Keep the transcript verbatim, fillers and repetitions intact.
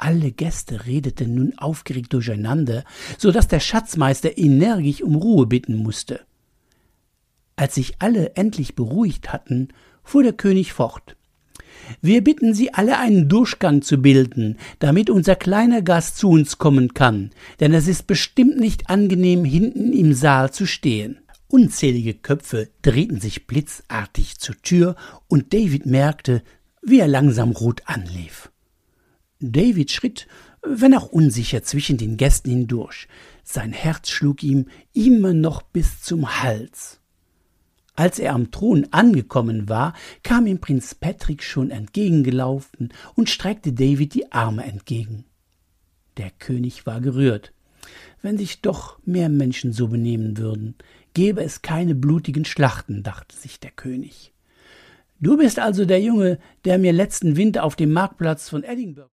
Alle Gäste redeten nun aufgeregt durcheinander, so dass der Schatzmeister energisch um Ruhe bitten musste. Als sich alle endlich beruhigt hatten, fuhr der König fort. »Wir bitten Sie alle, einen Durchgang zu bilden, damit unser kleiner Gast zu uns kommen kann, denn es ist bestimmt nicht angenehm, hinten im Saal zu stehen.« Unzählige Köpfe drehten sich blitzartig zur Tür, und David merkte, wie er langsam rot anlief. David schritt, wenn auch unsicher, zwischen den Gästen hindurch. Sein Herz schlug ihm immer noch bis zum Hals. Als er am Thron angekommen war, kam ihm Prinz Patrick schon entgegengelaufen und streckte David die Arme entgegen. Der König war gerührt. Wenn sich doch mehr Menschen so benehmen würden, gäbe es keine blutigen Schlachten, dachte sich der König. »Du bist also der Junge, der mir letzten Winter auf dem Marktplatz von Edinburgh